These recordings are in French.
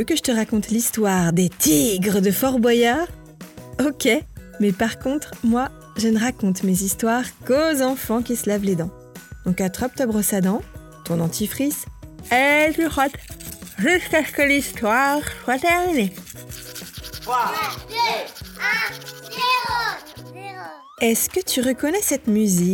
que je te raconte l'histoire des tigres de Fort Boyard ? Ok, mais par contre, moi, je ne raconte mes histoires qu'aux enfants qui se lavent les dents. Donc attrape ta brosse à dents, ton dentifrice, et tu frottes jusqu'à ce que l'histoire soit terminée. 3, 2, 1, 0. Est-ce que tu reconnais cette musique ?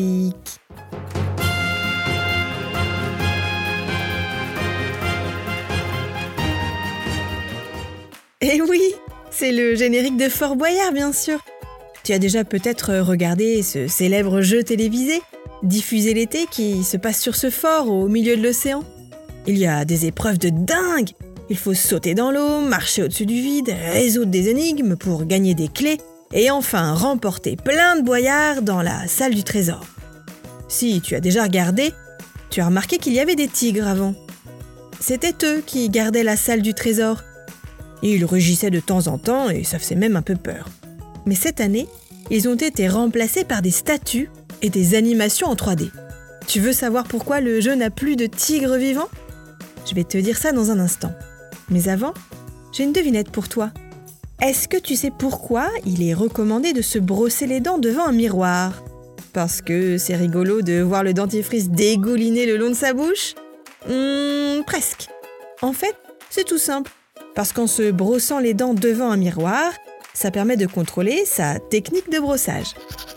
Eh oui, c'est le générique de Fort Boyard, bien sûr. Tu as déjà peut-être regardé ce célèbre jeu télévisé, diffusé l'été, qui se passe sur ce fort au milieu de l'océan. Il y a des épreuves de dingue. Il faut sauter dans l'eau, marcher au-dessus du vide, résoudre des énigmes pour gagner des clés et enfin remporter plein de boyards dans la salle du trésor. Si tu as déjà regardé, tu as remarqué qu'il y avait des tigres avant. C'était eux qui gardaient la salle du trésor. Ils rugissaient de temps en temps et ça faisait même un peu peur. Mais cette année, ils ont été remplacés par des statues et des animations en 3D. Tu veux savoir pourquoi le jeu n'a plus de tigres vivants ? Je vais te dire ça dans un instant. Mais avant, j'ai une devinette pour toi. Est-ce que tu sais pourquoi il est recommandé de se brosser les dents devant un miroir ? Parce que c'est rigolo de voir le dentifrice dégouliner le long de sa bouche ? Presque. En fait, c'est tout simple. Parce qu'en se brossant les dents devant un miroir, ça permet de contrôler sa technique de brossage.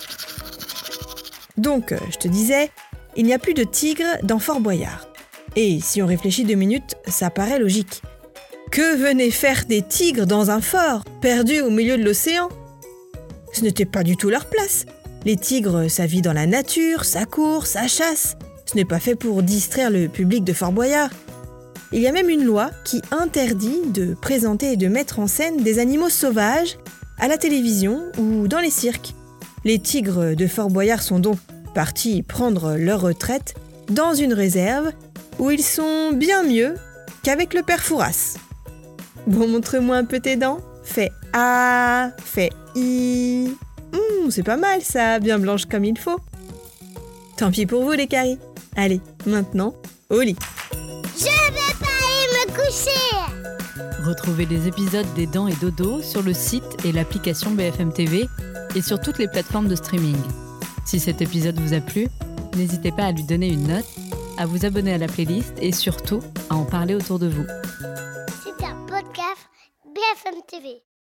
Donc, je te disais, il n'y a plus de tigres dans Fort Boyard. Et si on réfléchit 2 minutes, ça paraît logique. Que venaient faire des tigres dans un fort, perdu au milieu de l'océan ? Ce n'était pas du tout leur place. Les tigres, ça vit dans la nature, ça court, ça chasse. Ce n'est pas fait pour distraire le public de Fort Boyard. Il y a même une loi qui interdit de présenter et de mettre en scène des animaux sauvages à la télévision ou dans les cirques. Les tigres de Fort Boyard sont donc partis prendre leur retraite dans une réserve où ils sont bien mieux qu'avec le père Fouras. Bon, montre-moi un peu tes dents. Fais A, fais I. C'est pas mal ça, bien blanche comme il faut. Tant pis pour vous les caries. Allez, maintenant, au lit. Je vais pas aller me coucher. Retrouvez les épisodes des Dents et Dodo sur le site et l'application BFM TV et sur toutes les plateformes de streaming. Si cet épisode vous a plu, n'hésitez pas à lui donner une note, à vous abonner à la playlist et surtout à en parler autour de vous. C'est un podcast BFM TV.